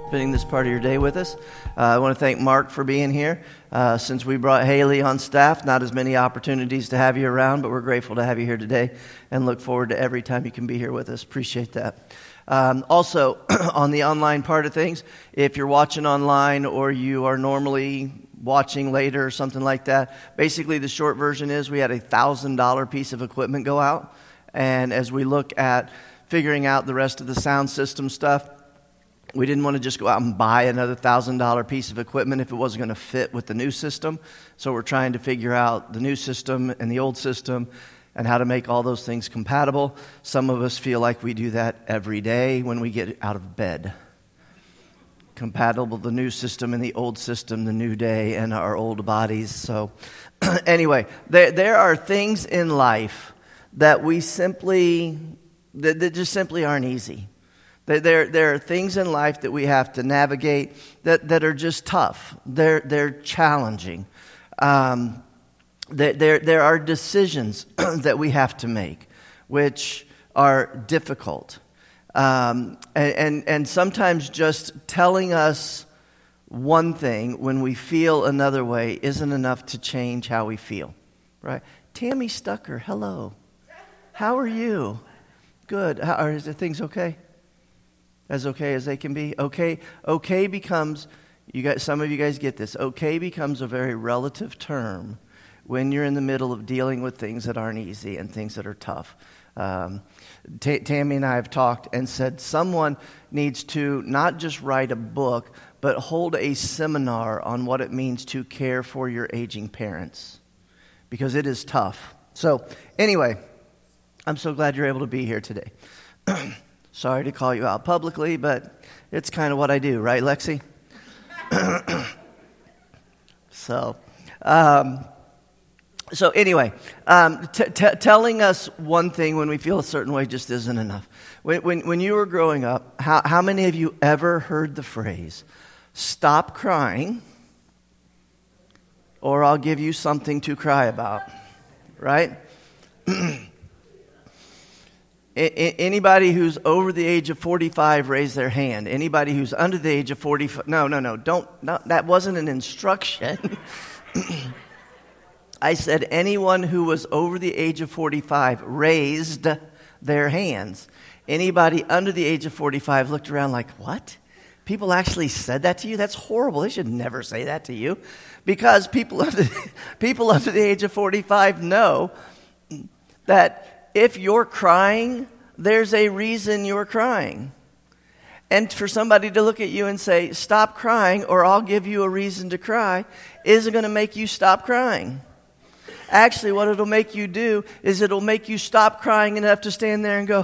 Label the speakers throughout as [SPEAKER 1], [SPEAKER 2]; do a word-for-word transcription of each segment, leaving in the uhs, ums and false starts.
[SPEAKER 1] spending this part of your day with us. Uh, I want to thank Mark for being here. Uh, since we brought Haley on staff, not as many opportunities to have you around, but we're grateful to have you here today and look forward to every time you can be here with us. Appreciate that. Um, also, on the online part of things, if you're watching online or you are normally watching later or something like that, basically the short version is we had a one thousand dollars piece of equipment go out. And as we look at figuring out the rest of the sound system stuff, we didn't want to just go out and buy another one thousand dollars piece of equipment if it wasn't going to fit with the new system. So we're trying to figure out the new system and the old system and how to make all those things compatible. Some of us feel like we do that every day when we get out of bed. Compatible, the new system and the old system, the new day and our old bodies. So anyway, there, there are things in life that we simply, that, that just simply aren't easy. There, there are things in life that we have to navigate that, that are just tough. They're, they're challenging. Um, there, there, there are decisions that we have to make, which are difficult. Um, and, and, and sometimes just telling us one thing when we feel another way isn't enough to change how we feel, right? Tammy Stucker, hello. How are you? Good. How, are is things okay? As okay as they can be? Okay, okay becomes, you guys, some of you guys get this, okay becomes a very relative term when you're in the middle of dealing with things that aren't easy and things that are tough. Um, T- Tammy and I have talked and said someone needs to not just write a book, but hold a seminar on what it means to care for your aging parents, because it is tough. So anyway, I'm so glad you're able to be here today. Sorry to call you out publicly, but it's kind of what I do, right, Lexi? so, um, so anyway, um, t- t- telling us one thing when we feel a certain way just isn't enough. When, when, when you were growing up, how, how many of you ever heard the phrase, "Stop crying, or I'll give you something to cry about," right? Anybody who's over the age of forty-five, raise their hand. Anybody who's under the age of forty-five, no, no, no, don't, no, that wasn't an instruction. I said anyone who was over the age of forty-five raised their hands. Anybody under the age of forty-five looked around like, what? People actually said that to you? That's horrible. They should never say that to you. Because people under, people under the age of forty-five know that if you're crying, there's a reason you're crying. And for somebody to look at you and say, "Stop crying or I'll give you a reason to cry," isn't going to make you stop crying. Actually, what it'll make you do is it'll make you stop crying and have to stand there and go,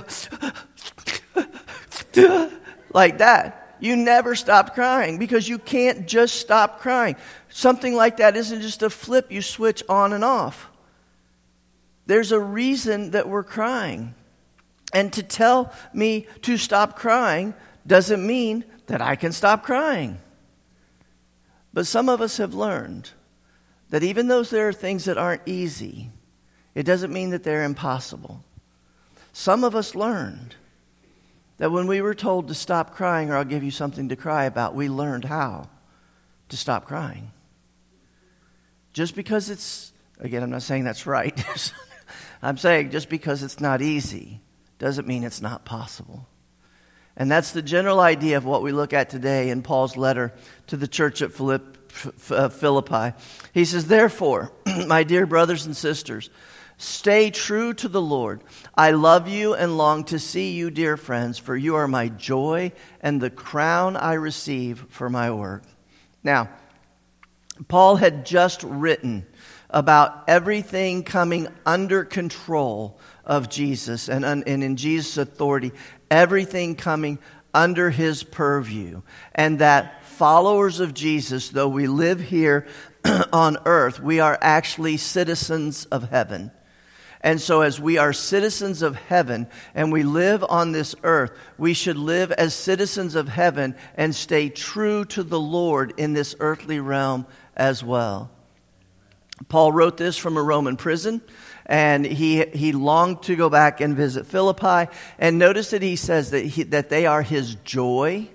[SPEAKER 1] like that. You never stop crying because you can't just stop crying. Something like that isn't just a flip you switch on and off. There's a reason that we're crying. And to tell me to stop crying doesn't mean that I can stop crying. But some of us have learned that even though there are things that aren't easy, it doesn't mean that they're impossible. Some of us learned that when we were told to stop crying or I'll give you something to cry about, we learned how to stop crying. Just because it's, again, I'm not saying that's right. I'm saying just because it's not easy doesn't mean it's not possible. And that's the general idea of what we look at today in Paul's letter to the church at Philippi. He says, "Therefore, my dear brothers and sisters, stay true to the Lord. I love you and long to see you, dear friends, for you are my joy and the crown I receive for my work." Now, Paul had just written about everything coming under control of Jesus and, and in Jesus' authority, everything coming under his purview. And that followers of Jesus, though we live here on earth, we are actually citizens of heaven. And so as we are citizens of heaven and we live on this earth, we should live as citizens of heaven and stay true to the Lord in this earthly realm as well. Paul wrote this from a Roman prison, and he he longed to go back and visit Philippi. And notice that he says that he, that they are his joy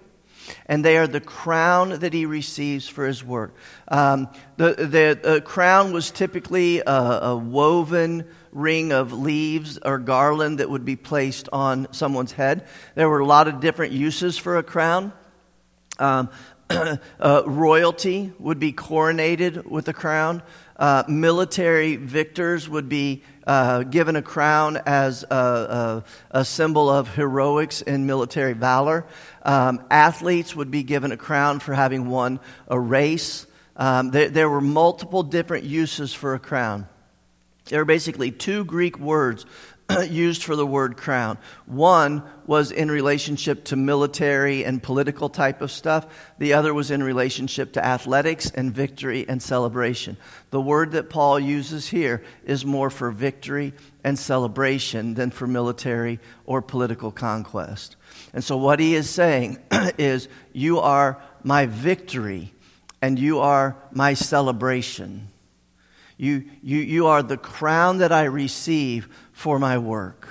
[SPEAKER 1] and they are the crown that he receives for his work. Um, the, the, the crown was typically a, a woven ring of leaves or garland that would be placed on someone's head. There were a lot of different uses for a crown. Um, uh, royalty would be coronated with a crown. Uh, military victors would be uh, given a crown as a, a, a symbol of heroics and military valor. Um, athletes would be given a crown for having won a race. Um, there, there were multiple different uses for a crown. There are basically two Greek words used for the word crown. One was in relationship to military and political type of stuff. The other was in relationship to athletics and victory and celebration. The word that Paul uses here is more for victory and celebration than for military or political conquest. And so what he is saying is, you are my victory and you are my celebration. You, you, you are the crown that I receive for my work.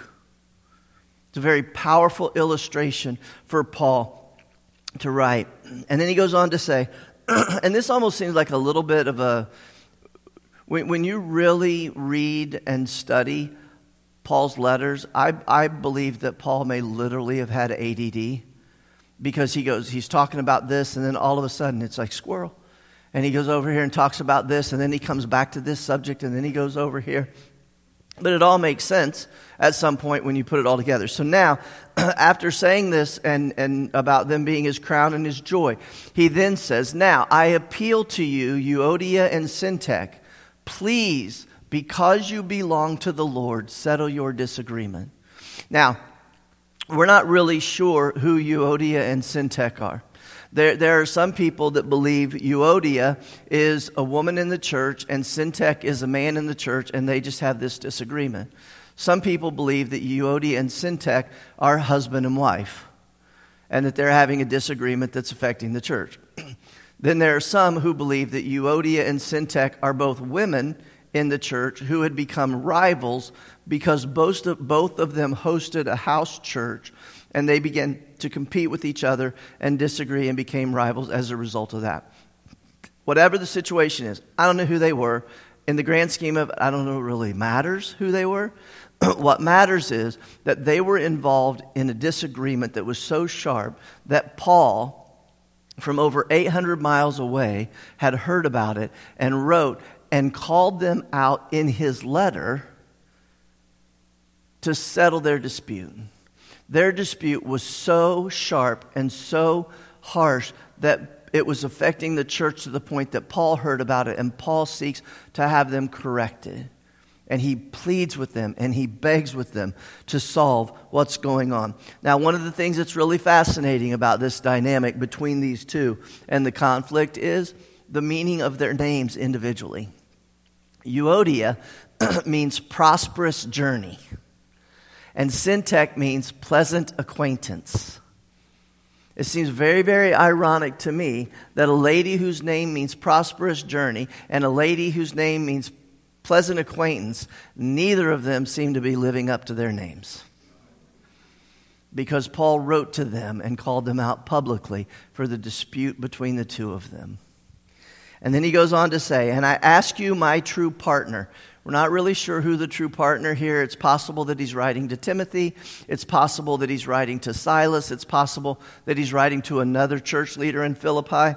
[SPEAKER 1] It's a very powerful illustration for Paul to write. And then he goes on to say, and this almost seems like a little bit of a, when, when you really read and study Paul's letters, I, I believe that Paul may literally have had A D D, because he goes, he's talking about this, and then all of a sudden it's like squirrel. And he goes over here and talks about this, and then he comes back to this subject, and then he goes over here. But it all makes sense at some point when you put it all together. So now, after saying this and, and about them being his crown and his joy, he then says, now, I appeal to you, Euodia and Syntyche, please, because you belong to the Lord, settle your disagreement. Now, we're not really sure who Euodia and Syntyche are. There, there are some people that believe Euodia is a woman in the church and Syntyche is a man in the church, and they just have this disagreement. Some people believe that Euodia and Syntyche are husband and wife, and that they're having a disagreement that's affecting the church. Then there are some who believe that Euodia and Syntyche are both women in the church who had become rivals because both of, both of them hosted a house church, and they began to compete with each other and disagree and became rivals as a result of that. Whatever the situation is, I don't know who they were. In the grand scheme of it, I don't know what really matters who they were. What matters is that they were involved in a disagreement that was so sharp that Paul, from over eight hundred miles away, had heard about it and wrote and called them out in his letter to settle their dispute. Their dispute was so sharp and so harsh that it was affecting the church to the point that Paul heard about it, and Paul seeks to have them corrected. And he pleads with them and he begs with them to solve what's going on. Now, one of the things that's really fascinating about this dynamic between these two and the conflict is the meaning of their names individually. Euodia means prosperous journey. And Syntyche means pleasant acquaintance. It seems very, very ironic to me that a lady whose name means prosperous journey and a lady whose name means pleasant acquaintance, neither of them seem to be living up to their names. Because Paul wrote to them and called them out publicly for the dispute between the two of them. And then he goes on to say, and I ask you, my true partner. We're not really sure who the true partner here. It's possible that he's writing to Timothy. It's possible that he's writing to Silas. It's possible that he's writing to another church leader in Philippi.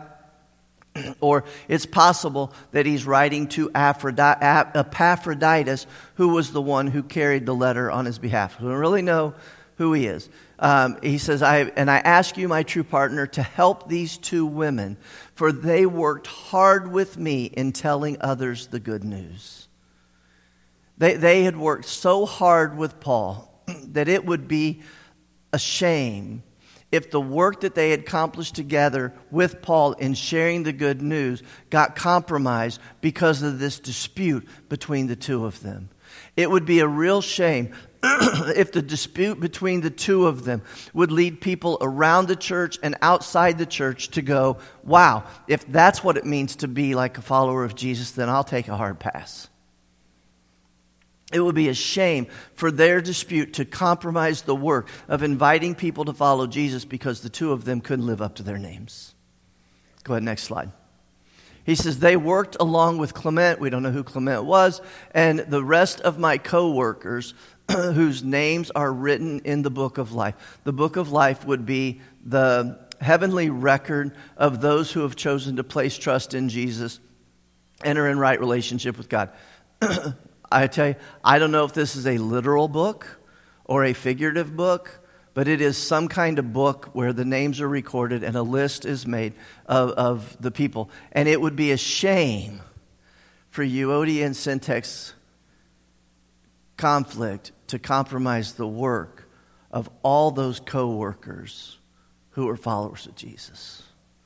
[SPEAKER 1] Or it's possible that he's writing to Epaphroditus, who was the one who carried the letter on his behalf. We don't really know who he is. Um, he says, I and I ask you, my true partner, to help these two women, for they worked hard with me in telling others the good news. They, they had worked so hard with Paul that it would be a shame if the work that they had accomplished together with Paul in sharing the good news got compromised because of this dispute between the two of them. It would be a real shame if the dispute between the two of them would lead people around the church and outside the church to go, wow, if that's what it means to be like a follower of Jesus, then I'll take a hard pass. It would be a shame for their dispute to compromise the work of inviting people to follow Jesus because the two of them couldn't live up to their names. Go ahead, next slide. He says, they worked along with Clement. We don't know who Clement was. And the rest of my co-workers whose names are written in the book of life. The book of life would be the heavenly record of those who have chosen to place trust in Jesus and are in right relationship with God. I tell you, I don't know if this is a literal book or a figurative book, but it is some kind of book where the names are recorded and a list is made of, of the people. And it would be a shame for Euodia and Syntyx conflict to compromise the work of all those co-workers who are followers of Jesus.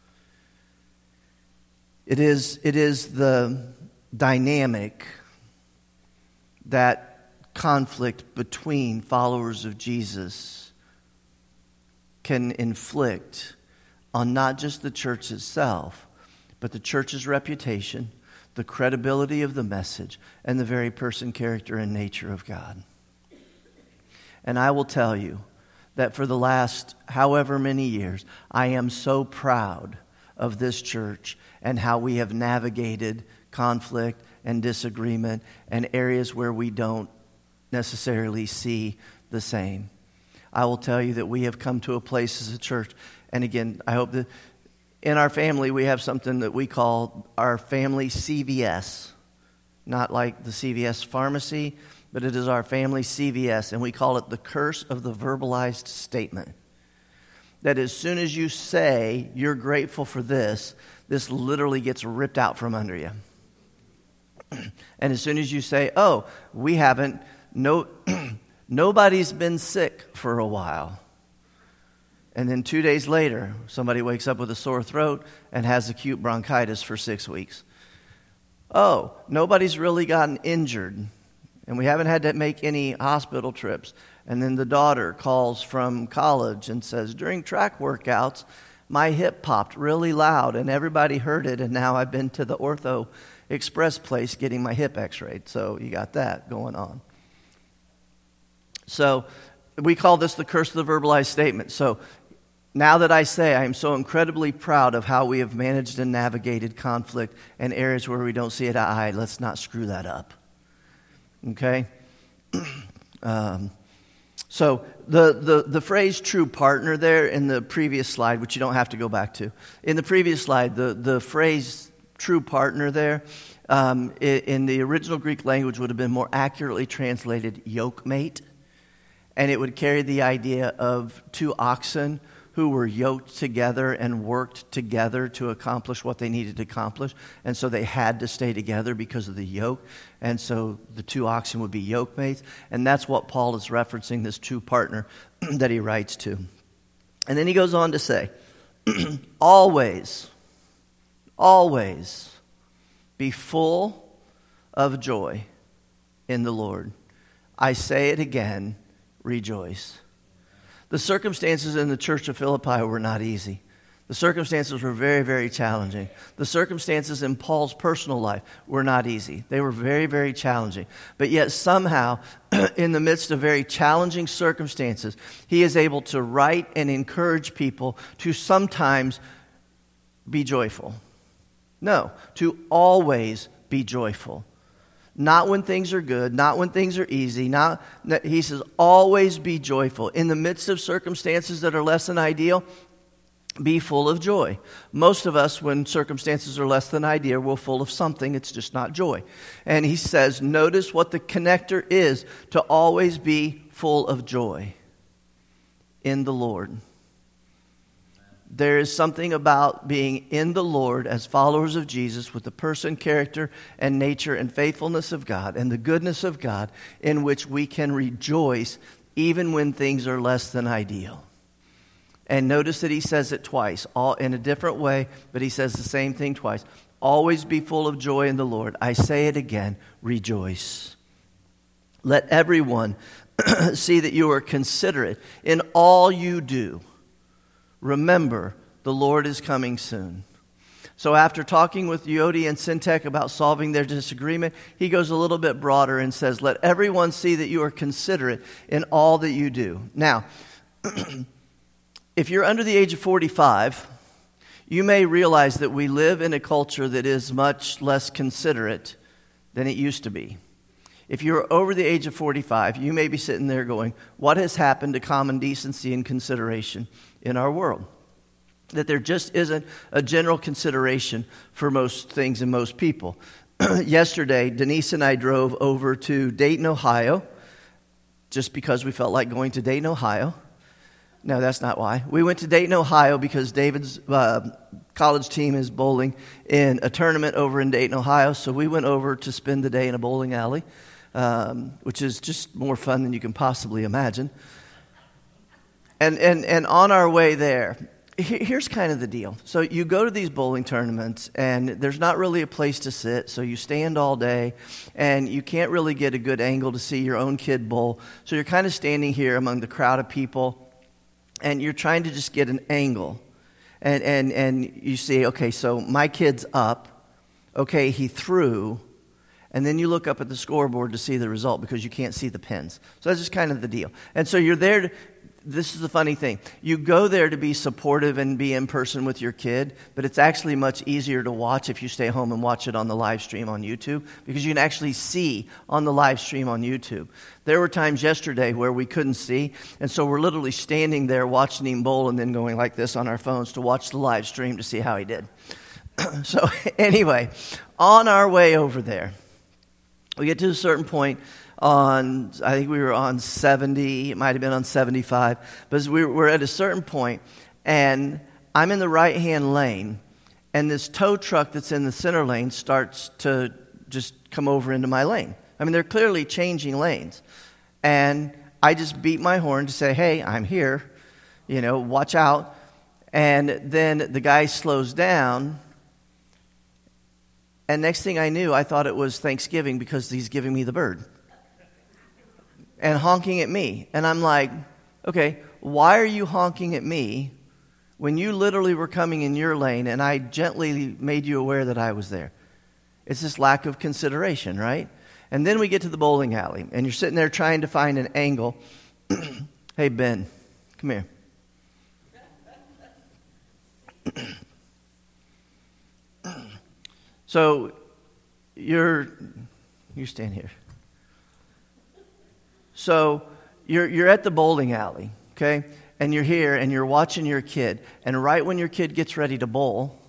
[SPEAKER 1] It is, it is the dynamic that conflict between followers of Jesus can inflict on not just the church itself, but the church's reputation, the credibility of the message, and the very person, character, and nature of God. And I will tell you that for the last however many years, I am so proud of this church and how we have navigated conflict and disagreement and areas where we don't necessarily see the same. I will tell you that we have come to a place as a church, and again, I hope that in our family we have something that we call our family C V S, not like the C V S pharmacy, but it is our family C V S, and we call it the curse of the verbalized statement. That as soon as you say you're grateful for this, this literally gets ripped out from under you. And as soon as you say, oh, we haven't, no, nobody's been sick for a while. And then two days later, somebody wakes up with a sore throat and has acute bronchitis for six weeks. Oh, nobody's really gotten injured, and we haven't had to make any hospital trips. And then the daughter calls from college and says, during track workouts, my hip popped really loud, and everybody heard it, and now I've been to the Ortho Express place getting my hip x-rayed. So you got that going on. So we call this the curse of the verbalized statement. So now that I say I am so incredibly proud of how we have managed and navigated conflict and areas where we don't see it eye to eye, let's not screw that up. Okay? um, so the, the, the phrase true partner there in the previous slide, which you don't have to go back to. In the previous slide, the, the phrase true partner there um, in, in the original Greek language would have been more accurately translated yoke mate. And it would carry the idea of two oxen who were yoked together and worked together to accomplish what they needed to accomplish. And so they had to stay together because of the yoke. And so the two oxen would be yoke mates. And that's what Paul is referencing, this true partner that he writes to. And then he goes on to say, always, always be full of joy in the Lord. I say it again, rejoice. The circumstances in the church of Philippi were not easy. The circumstances were very, very challenging. The circumstances in Paul's personal life were not easy. They were very, very challenging. But yet somehow, in the midst of very challenging circumstances, he is able to write and encourage people to sometimes be joyful. No, to always be joyful. Not when things are good, not when things are easy. Not, he says, always be joyful. In the midst of circumstances that are less than ideal, be full of joy. Most of us, when circumstances are less than ideal, we're full of something. It's just not joy. And he says, notice what the connector is to always be full of joy in the Lord. There is something about being in the Lord as followers of Jesus with the person, character, and nature and faithfulness of God and the goodness of God in which we can rejoice even when things are less than ideal. And notice that he says it twice, all in a different way, but he says the same thing twice. Always be full of joy in the Lord. I say it again, rejoice. Let everyone see that you are considerate in all you do. Remember, the Lord is coming soon. So after talking with Yodi and Syntyche about solving their disagreement, he goes a little bit broader and says, let everyone see that you are considerate in all that you do. Now, if you're under the age of forty-five, you may realize that we live in a culture that is much less considerate than it used to be. If you're over the age of forty-five, you may be sitting there going, what has happened to common decency and consideration in our world? That there just isn't a general consideration for most things and most people. Yesterday, Denise and I drove over to Dayton, Ohio, just because we felt like going to Dayton, Ohio. No, that's not why. We went to Dayton, Ohio because David's uh, college team is bowling in a tournament over in Dayton, Ohio. So we went over to spend the day in a bowling alley, um, which is just more fun than you can possibly imagine. And and and on our way there, here's kind of the deal. So you go to these bowling tournaments, and there's not really a place to sit, so you stand all day, and you can't really get a good angle to see your own kid bowl. So you're kind of standing here among the crowd of people, and you're trying to just get an angle. And and and you see, okay, so my kid's up. Okay, he threw. And then you look up at the scoreboard to see the result because you can't see the pins. So that's just kind of the deal. And so you're there to... This is the funny thing. You go there to be supportive and be in person with your kid, but it's actually much easier to watch if you stay home and watch it on the live stream on YouTube, because you can actually see on the live stream on YouTube. There were times yesterday where we couldn't see, and so we're literally standing there watching him bowl and then going like this on our phones to watch the live stream to see how he did. So anyway, on our way over there, we get to a certain point on, I think we were on seventy, it might have been on seventy-five, but we we're at a certain point, and I'm in the right-hand lane, and this tow truck that's in the center lane starts to just come over into my lane. I mean, they're clearly changing lanes, and I just beat my horn to say, hey, I'm here, you know, watch out, and then the guy slows down. And next thing I knew, I thought it was Thanksgiving because he's giving me the bird. And honking at me. And I'm like, okay, why are you honking at me when you literally were coming in your lane and I gently made you aware that I was there? It's this lack of consideration, right? And then we get to the bowling alley, and you're sitting there trying to find an angle. Hey, Ben, come here. So you're you stand here. So you're you're at the bowling alley, okay? And you're here and you're watching your kid. And right when your kid gets ready to bowl,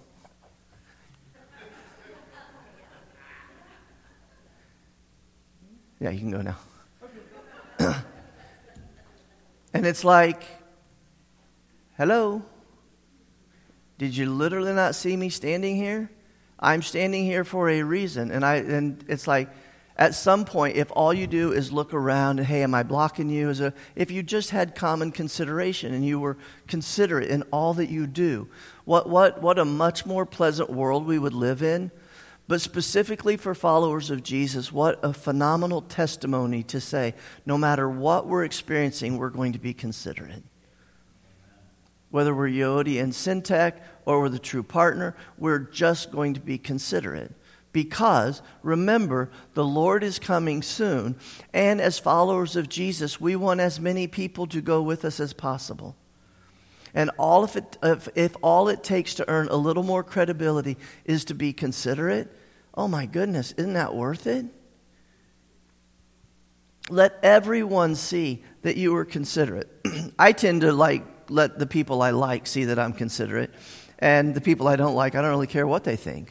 [SPEAKER 1] yeah, you can go now. And it's like, hello? Did you literally not see me standing here? I'm standing here for a reason. And I and it's like, at some point, if all you do is look around and, hey, am I blocking you? As a, if you just had common consideration and you were considerate in all that you do, what what what a much more pleasant world we would live in. But specifically for followers of Jesus, what a phenomenal testimony to say, no matter what we're experiencing, we're going to be considerate. Whether we're Yodi and Syntyche or we're the true partner, we're just going to be considerate. Because, remember, the Lord is coming soon. And as followers of Jesus, we want as many people to go with us as possible. And all if, it, if, if all it takes to earn a little more credibility is to be considerate, oh my goodness, isn't that worth it? Let everyone see that you are considerate. I tend to like let the people I like see that I'm considerate. And the people I don't like, I don't really care what they think.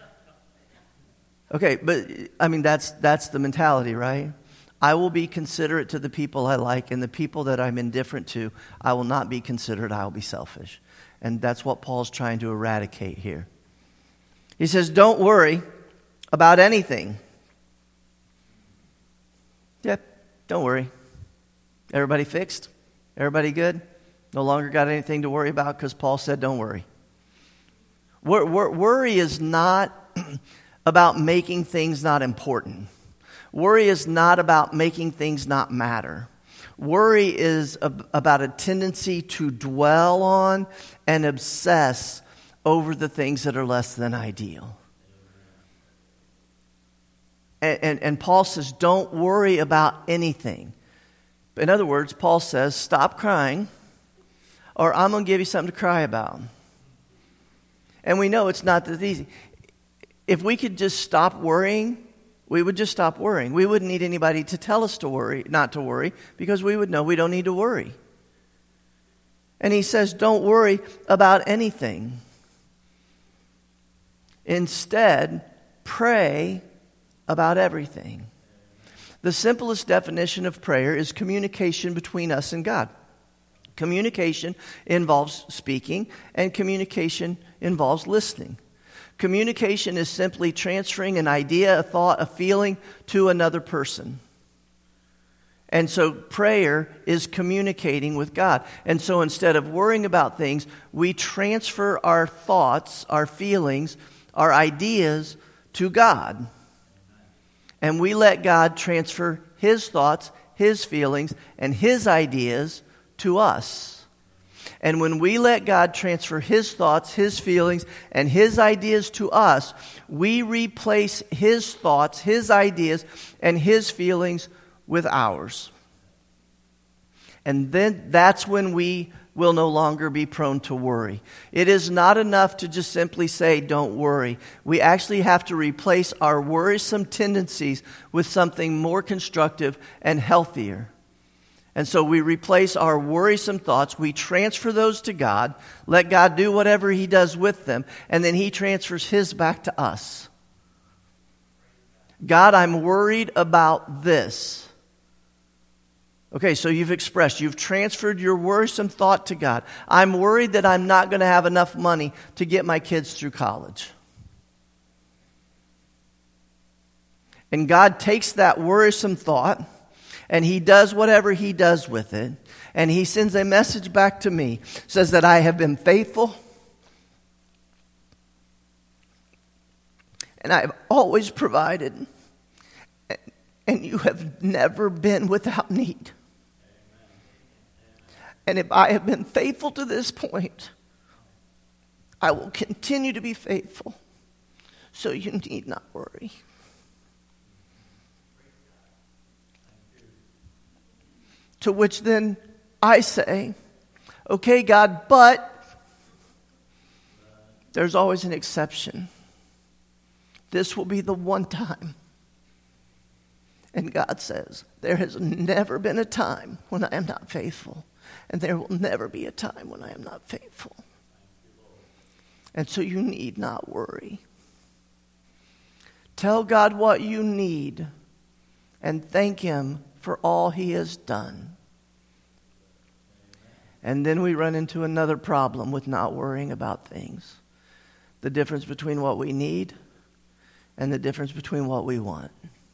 [SPEAKER 1] Okay, but I mean, that's that's the mentality, right? I will be considerate to the people I like, and the people that I'm indifferent to, I will not be considerate, I will be selfish. And that's what Paul's trying to eradicate here. He says, don't worry about anything. Yep, don't worry. Everybody fixed? Everybody good? No longer got anything to worry about because Paul said don't worry. Wor- wor- worry is not about making things not important. Worry is not about making things not matter. Worry is ab- about a tendency to dwell on and obsess over the things that are less than ideal. And, and, and Paul says, don't worry about anything. In other words, Paul says, stop crying, or I'm going to give you something to cry about. And we know it's not that easy. If we could just stop worrying, we would just stop worrying. We wouldn't need anybody to tell us to worry, not to worry, because we would know we don't need to worry. And he says, don't worry about anything. Instead, pray about everything. The simplest definition of prayer is communication between us and God. Communication involves speaking, and communication involves listening. Communication is simply transferring an idea, a thought, a feeling to another person. And so prayer is communicating with God. And so instead of worrying about things, we transfer our thoughts, our feelings, our ideas to God. And we let God transfer His thoughts, His feelings, and His ideas to us. And when we let God transfer His thoughts, His feelings, and His ideas to us, we replace His thoughts, His ideas, and His feelings with ours. And then that's when we will no longer be prone to worry. It is not enough to just simply say, don't worry. We actually have to replace our worrisome tendencies with something more constructive and healthier. And so we replace our worrisome thoughts, we transfer those to God, let God do whatever He does with them, and then He transfers His back to us. God, I'm worried about this. Okay, so you've expressed, you've transferred your worrisome thought to God. I'm worried that I'm not going to have enough money to get my kids through college. And God takes that worrisome thought, and He does whatever He does with it. And He sends a message back to me. Says that I have been faithful. And I have always provided. And you have never been without need. And if I have been faithful to this point, I will continue to be faithful. So you need not worry. To which then I say, okay, God, but there's always an exception. This will be the one time. And God says, there has never been a time when I am not faithful. And there will never be a time when I am not faithful. And so you need not worry. Tell God what you need and thank Him for all He has done. And then we run into another problem with not worrying about things. The difference between what we need and the difference between what we want.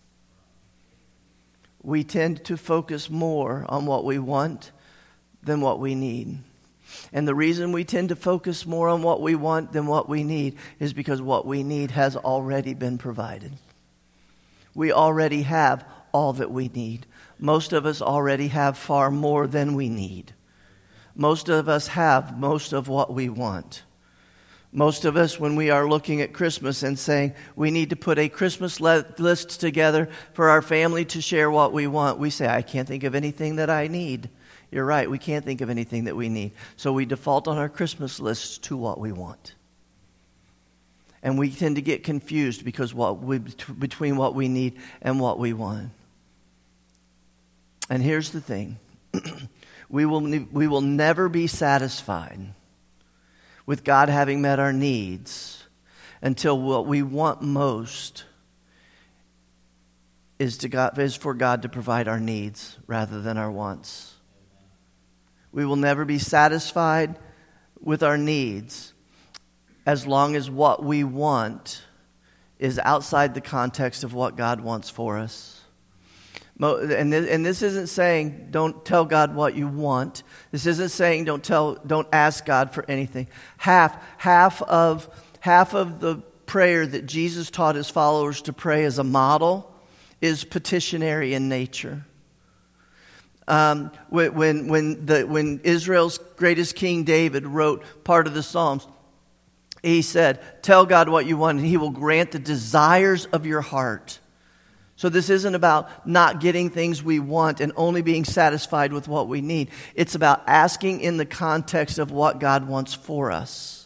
[SPEAKER 1] We tend to focus more on what we want than what we need. And the reason we tend to focus more on what we want than what we need is because what we need has already been provided. We already have all that we need. Most of us already have far more than we need. Most of us have most of what we want. Most of us, when we are looking at Christmas and saying we need to put a Christmas le- list together for our family to share what we want, we say, I can't think of anything that I need. You're right, we can't think of anything that we need. So we default on our Christmas lists to what we want. And we tend to get confused because what we, between what we need and what we want. And here's the thing. we will we will never be satisfied with God having met our needs until what we want most is to God, is for God to provide our needs rather than our wants. We will never be satisfied with our needs as long as what we want is outside the context of what God wants for us. And this, and this isn't saying don't tell God what you want. This isn't saying don't tell, don't ask God for anything. Half, half of, half of the prayer that Jesus taught His followers to pray as a model is petitionary in nature. Um, when when the when Israel's greatest king David wrote part of the Psalms, He said, tell God what you want, and He will grant the desires of your heart. So this isn't about not getting things we want and only being satisfied with what we need. It's about asking in the context of what God wants for us.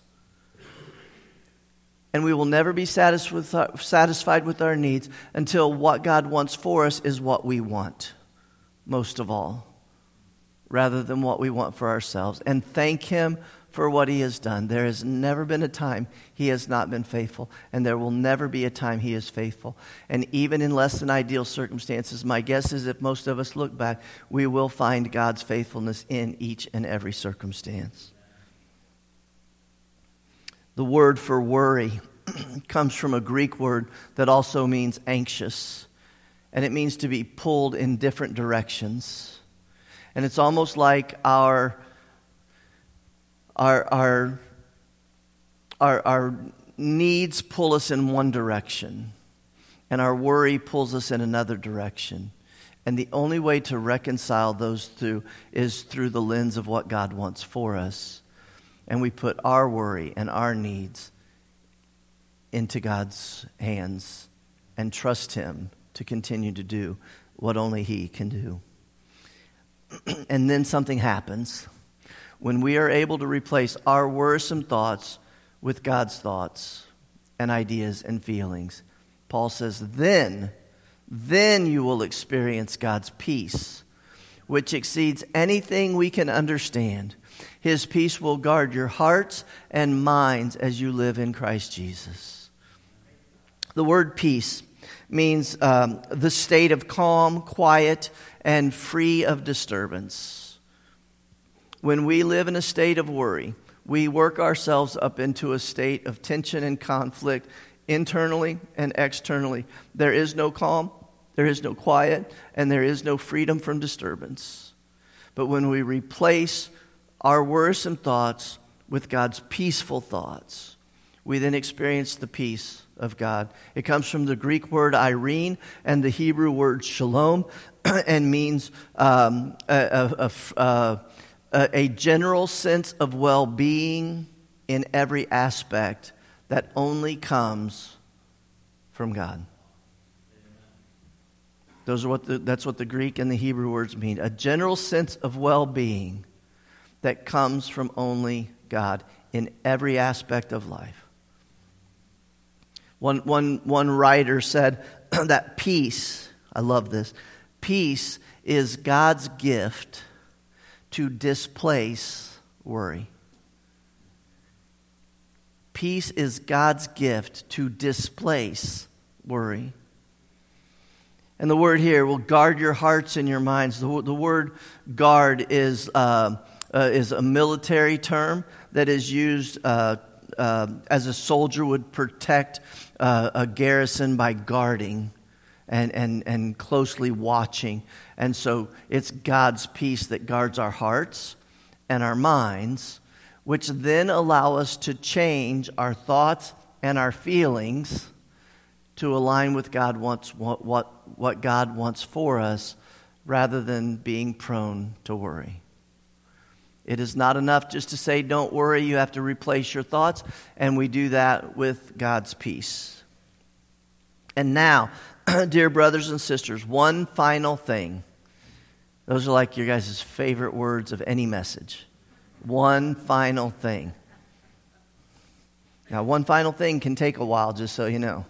[SPEAKER 1] And we will never be satisfied with our needs until what God wants for us is what we want, most of all, rather than what we want for ourselves. And thank Him for what He has done. There has never been a time He has not been faithful, and there will never be a time He is faithful. And even in less than ideal circumstances, my guess is if most of us look back, we will find God's faithfulness in each and every circumstance. The word for worry comes from a Greek word that also means anxious, and it means to be pulled in different directions. And it's almost like our Our, our, our, our needs pull us in one direction, and our worry pulls us in another direction. And the only way to reconcile those two is through the lens of what God wants for us. And we put our worry and our needs into God's hands and trust Him to continue to do what only He can do. And then something happens. When we are able to replace our worrisome thoughts with God's thoughts and ideas and feelings, Paul says, then, then you will experience God's peace, which exceeds anything we can understand. His peace will guard your hearts and minds as you live in Christ Jesus. The word peace means um, the state of calm, quiet, and free of disturbance. When we live in a state of worry, we work ourselves up into a state of tension and conflict internally and externally. There is no calm, there is no quiet, and there is no freedom from disturbance. But when we replace our worrisome thoughts with God's peaceful thoughts, we then experience the peace of God. It comes from the Greek word irene and the Hebrew word shalom, and means um, a, a, a, a a general sense of well-being in every aspect that only comes from God. Those are what the, that's what the Greek and the Hebrew words mean. A general sense of well-being that comes from only God in every aspect of life. One, one, one writer said that peace, I love this, peace is God's gift to displace worry. Peace is God's gift to displace worry. And the word here will guard your hearts and your minds. The, the word guard is, uh, uh, is a military term that is used uh, uh, as a soldier would protect uh, a garrison by guarding and, and, and closely watching. And so it's God's peace that guards our hearts and our minds, which then allow us to change our thoughts and our feelings to align with God wants what, what, what God wants for us, rather than being prone to worry. It is not enough just to say, don't worry, you have to replace your thoughts, and we do that with God's peace. And now, dear brothers and sisters, one final thing. Those are like your guys' favorite words of any message. One final thing. Now, one final thing can take a while, just so you know.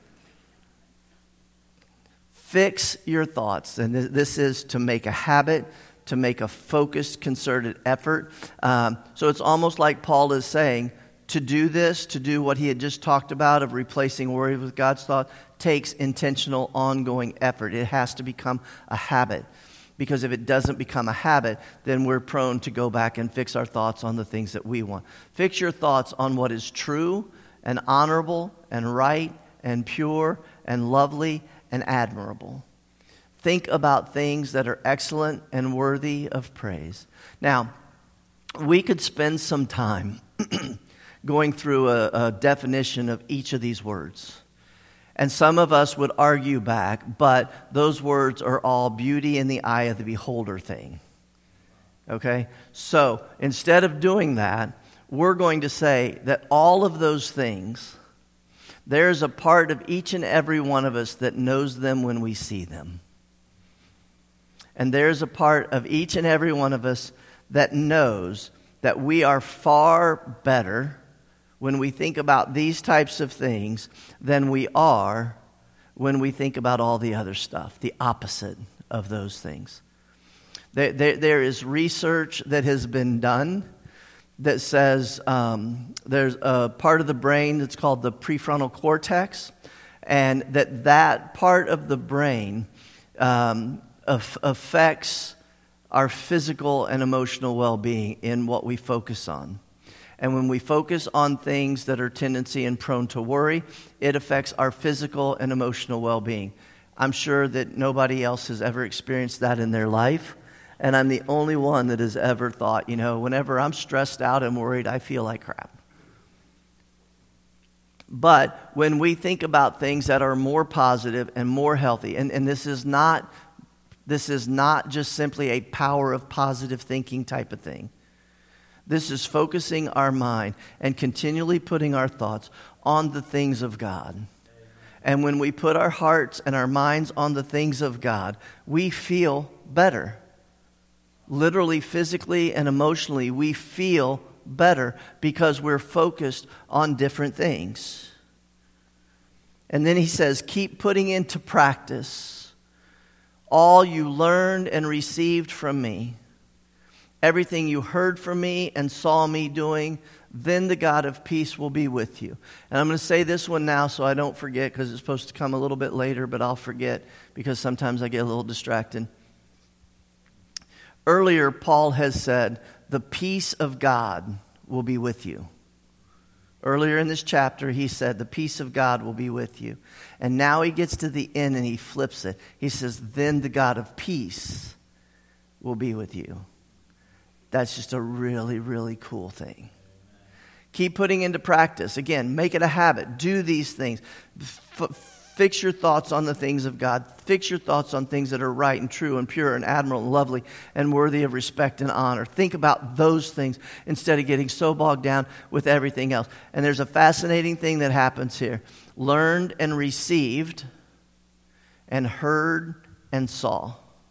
[SPEAKER 1] Fix your thoughts. And this is to make a habit, to make a focused, concerted effort. Um, so it's almost like Paul is saying, to do this, to do what he had just talked about of replacing worry with God's thought, takes intentional, ongoing effort. It has to become a habit. Because if it doesn't become a habit, then we're prone to go back and fix our thoughts on the things that we want. Fix your thoughts on what is true and honorable and right and pure and lovely and admirable. Think about things that are excellent and worthy of praise. Now, we could spend some time going through a, a definition of each of these words. And some of us would argue back, but those words are all beauty in the eye of the beholder thing. Okay? So, instead of doing that, we're going to say that all of those things, there's a part of each and every one of us that knows them when we see them. And there's a part of each and every one of us that knows that we are far better when we think about these types of things than we are when we think about all the other stuff, the opposite of those things. There, there, there is research that has been done that says um, there's a part of the brain that's called the prefrontal cortex, and that that part of the brain um, af- affects our physical and emotional well-being in what we focus on. And when we focus on things that are tendency and prone to worry, it affects our physical and emotional well-being. I'm sure that nobody else has ever experienced that in their life. And I'm the only one that has ever thought, you know, whenever I'm stressed out and worried, I feel like crap. But when we think about things that are more positive and more healthy, and, and this is not this is not just simply a power of positive thinking type of thing. This is focusing our mind and continually putting our thoughts on the things of God. And when we put our hearts and our minds on the things of God, we feel better. Literally, physically, and emotionally, we feel better because we're focused on different things. And then he says, keep putting into practice all you learned and received from me, everything you heard from me and saw me doing, then the God of peace will be with you. And I'm going to say this one now so I don't forget, because it's supposed to come a little bit later, but I'll forget because sometimes I get a little distracted. Earlier, Paul has said, the peace of God will be with you. Earlier in this chapter, he said, the peace of God will be with you. And now he gets to the end and he flips it. He says, then the God of peace will be with you. That's just a really, really cool thing. Keep putting into practice. Again, make it a habit. Do these things. F- fix your thoughts on the things of God. Fix your thoughts on things that are right and true and pure and admirable and lovely and worthy of respect and honor. Think about those things instead of getting so bogged down with everything else. And there's a fascinating thing that happens here. Learned and received and heard and saw.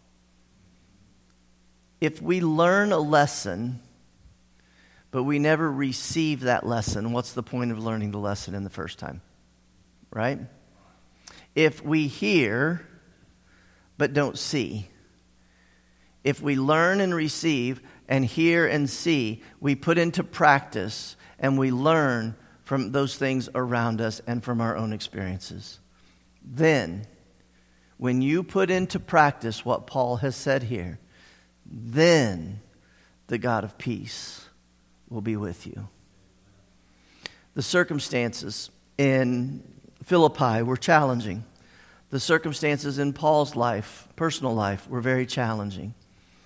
[SPEAKER 1] If we learn a lesson, but we never receive that lesson, what's the point of learning the lesson in the first time? Right? If we hear, but don't see. If we learn and receive and hear and see, we put into practice and we learn from those things around us and from our own experiences. Then, when you put into practice what Paul has said here, then the God of peace will be with you. The circumstances in Philippi were challenging. The circumstances in Paul's life, personal life, were very challenging.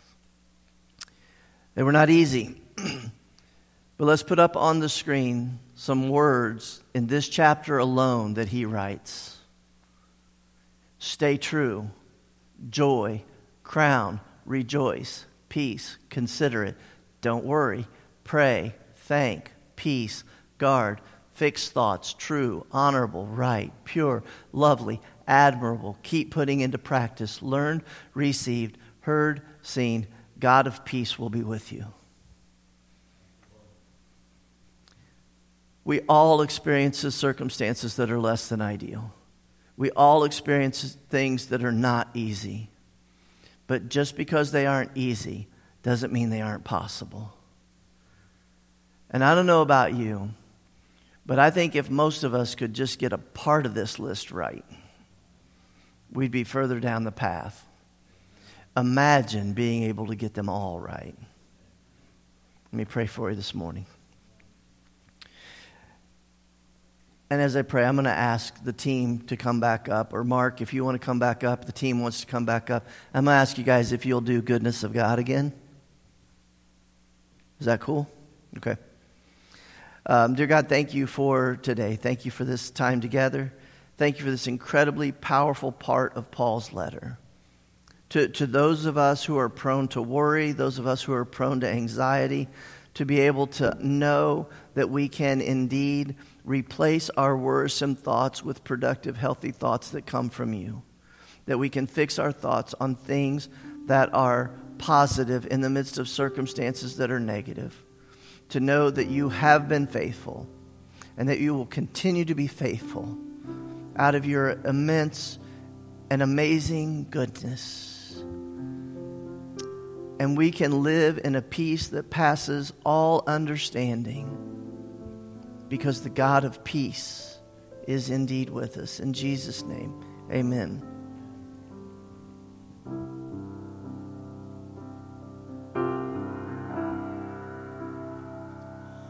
[SPEAKER 1] They were not easy. But let's put up on the screen some words in this chapter alone that he writes. Stay true, joy, crown, rejoice, peace, consider it, don't worry, pray, thank, peace, guard, fixed thoughts, true, honorable, right, pure, lovely, admirable, keep putting into practice, learned, received, heard, seen, God of peace will be with you. We all experience circumstances that are less than ideal. We all experience things that are not easy. But just because they aren't easy doesn't mean they aren't possible. And I don't know about you, but I think if most of us could just get a part of this list right, we'd be further down the path. Imagine being able to get them all right. Let me pray for you this morning. And as I pray, I'm going to ask the team to come back up. Or Mark, if you want to come back up, the team wants to come back up. I'm going to ask you guys if you'll do goodness of God again. Is that cool? Okay. Um, dear God, thank you for today. Thank you for this time together. Thank you for this incredibly powerful part of Paul's letter. To, to those of us who are prone to worry, those of us who are prone to anxiety, to be able to know that we can indeed replace our worrisome thoughts with productive, healthy thoughts that come from you. That we can fix our thoughts on things that are positive in the midst of circumstances that are negative. To know that you have been faithful and that you will continue to be faithful out of your immense and amazing goodness. And we can live in a peace that passes all understanding because the God of peace is indeed with us. In Jesus' name, amen.